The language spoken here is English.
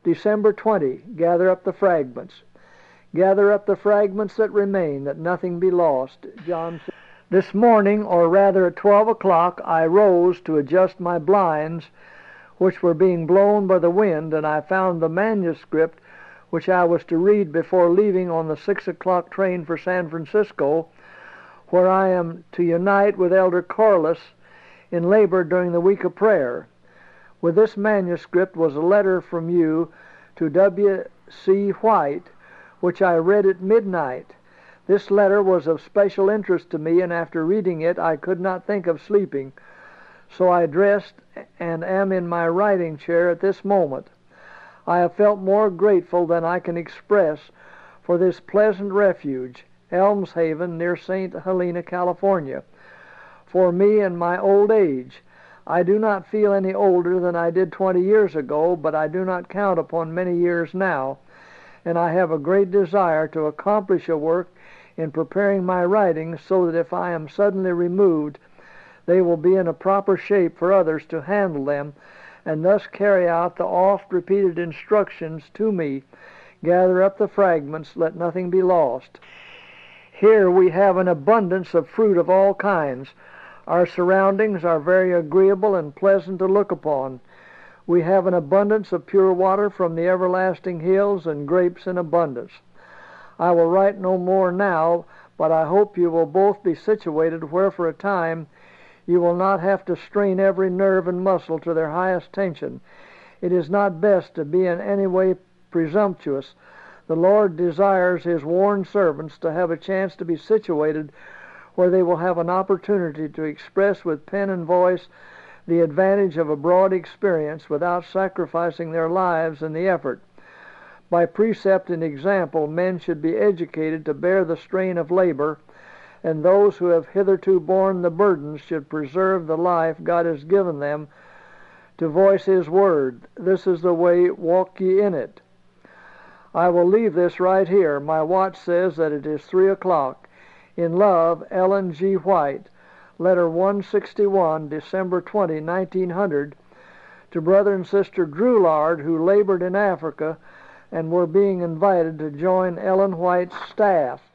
December 20. Gather up the fragments. Gather up the fragments that remain, that nothing be lost. John. This morning, or rather at 12 o'clock, I rose to adjust my blinds, which were being blown by the wind, and I found the manuscript which I was to read before leaving on the 6 o'clock train for San Francisco, where I am to unite with Elder Corliss in labor during the week of prayer. With this manuscript was a letter from you to W. C. White, which I read at midnight. This letter was of special interest to me, and after reading it I could not think of sleeping, so I dressed and am in my writing chair at this moment. I have felt more grateful than I can express for this pleasant refuge, Elms Haven, near St. Helena, California. For me in my old age, I do not feel any older than I did 20 years ago, but I do not count upon many years now, and I have a great desire to accomplish a work in preparing my writings so that if I am suddenly removed, they will be in a proper shape for others to handle them, and thus carry out the oft-repeated instructions to me, gather up the fragments, let nothing be lost. Here we have an abundance of fruit of all kinds. Our surroundings are very agreeable and pleasant to look upon. We have an abundance of pure water from the everlasting hills, and grapes in abundance. I will write no more now, but I hope you will both be situated where for a time you will not have to strain every nerve and muscle to their highest tension. It is not best to be in any way presumptuous. The Lord desires His worn servants to have a chance to be situated where they will have an opportunity to express with pen and voice the advantage of a broad experience without sacrificing their lives in the effort. By precept and example, men should be educated to bear the strain of labor, and those who have hitherto borne the burdens should preserve the life God has given them to voice His word. This is the way, walk ye in it. I will leave this right here. My watch says that it is 3 o'clock. In love, Ellen G. White. Letter 161, December 20, 1900, to Brother and Sister Drulard, who labored in Africa and were being invited to join Ellen White's staff.